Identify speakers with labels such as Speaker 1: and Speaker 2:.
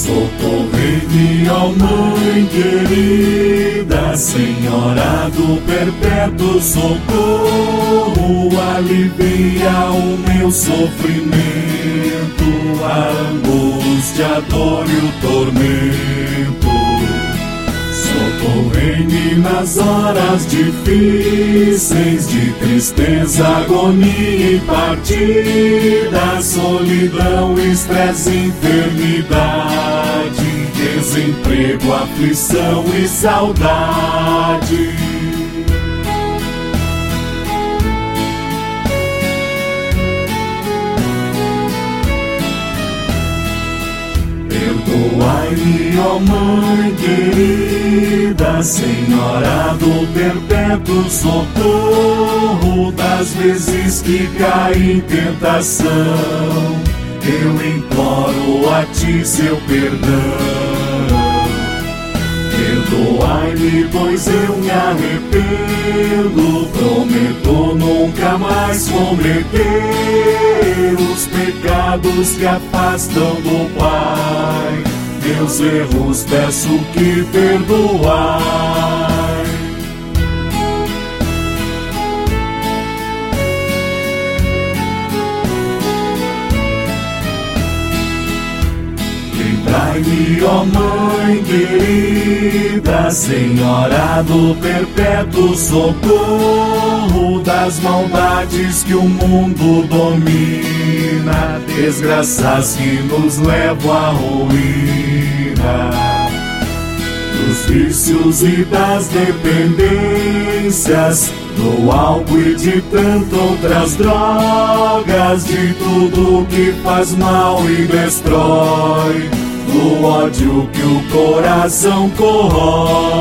Speaker 1: Socorrei-me, ó Mãe querida, Senhora do perpétuo socorro, alivia o meu sofrimento, a angústia, a dor e o tormento. Socorrei-me nas horas difíceis de tristeza, agonia e partida, solidão, estresse, enfermidade, desemprego, aflição e saudade. Perdoai-me, ó Mãe querida, Senhora do perpétuo socorro, das vezes que caí em tentação, eu imploro a Ti seu perdão. Perdoai-me, pois eu me arrependo, prometo nunca mais cometer os pecados que afastam do Pai. Meus erros peço que perdoai. Lembrai-me, ó Mãe querida, Senhora do perpétuo socorro, das maldades que o mundo domina, desgraças que nos levam à ruína, dos vícios e das dependências, do álcool e de tantas outras drogas, de tudo que faz mal e destrói, do ódio que o coração corrói.